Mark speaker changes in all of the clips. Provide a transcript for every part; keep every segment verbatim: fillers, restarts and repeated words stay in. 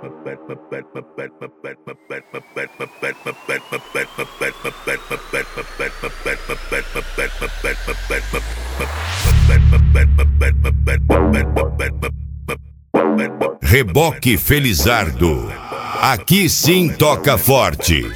Speaker 1: Reboque Felizardo. Aqui sim toca forte.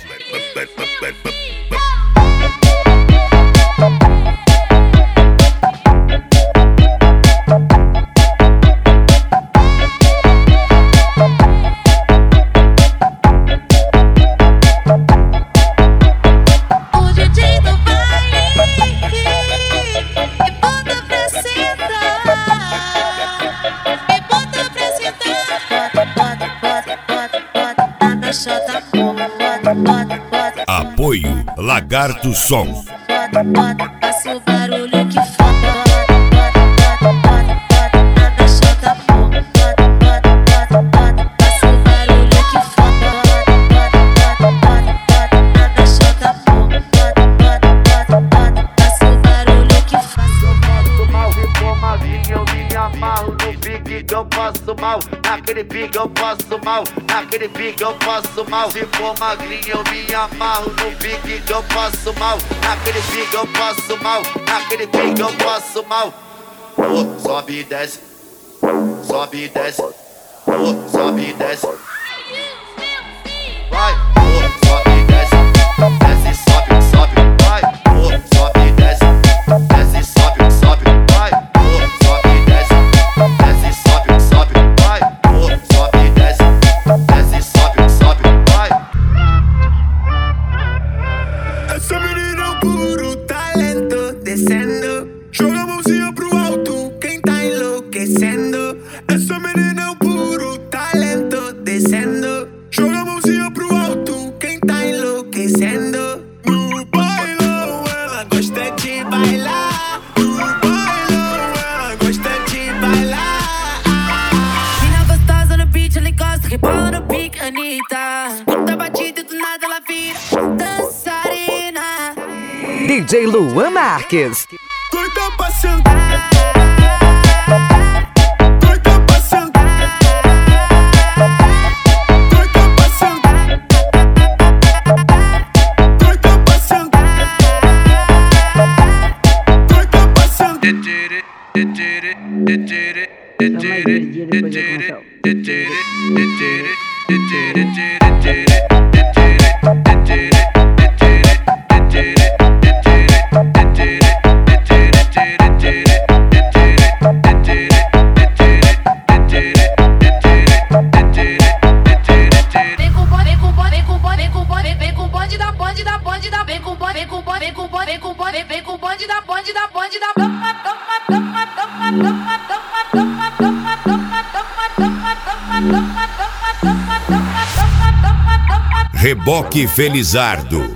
Speaker 1: Apoio Lagarto Som.
Speaker 2: Faça o barulho que
Speaker 3: eu passo mal, naquele pique eu passo mal, naquele pique eu passo mal. Se for magrinho eu me amarro no pique que eu passo mal, naquele pique eu passo mal, naquele pique eu passo mal. Oh, sobe e desce, sobe e desce, oh, sobe e desce. Vai, oh, sobe e desce, desce, sobe, sobe, vai, oh, sobe e desce, desce, sobe, sobe, vai, oh, sobe e desce, desce, sobe, sobe, vai, oh, sobe e desce, desce, sobe, sobe, vai.
Speaker 4: Essa menina é um puro talento, descendo, joga a mãozinha pro alto, quem tá enlouquecendo. Essa menina é um puro talento, descendo, joga a mãozinha pro alto, quem tá enlouquecendo. No bailão ela gosta de bailar, no bailão ela gosta de bailar.
Speaker 2: Mina gostosa no beat, ela encosta, rebola no pique, Anitta. Puta batida e do nada ela vira dançarina.
Speaker 5: D J Luan Marques.
Speaker 4: Doida pra sentar, doida pra sentar, doida pra sentar, doida pra sentar, doida pra sentar.
Speaker 1: Reboque Felizardo.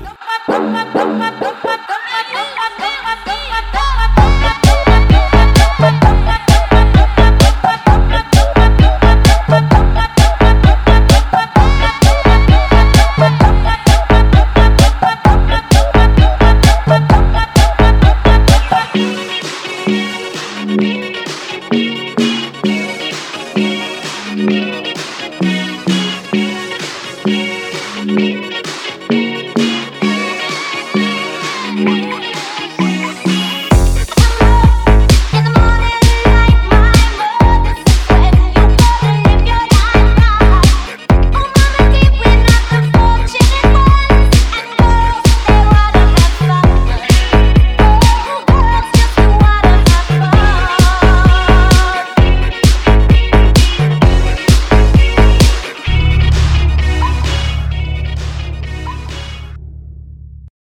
Speaker 2: Thank you.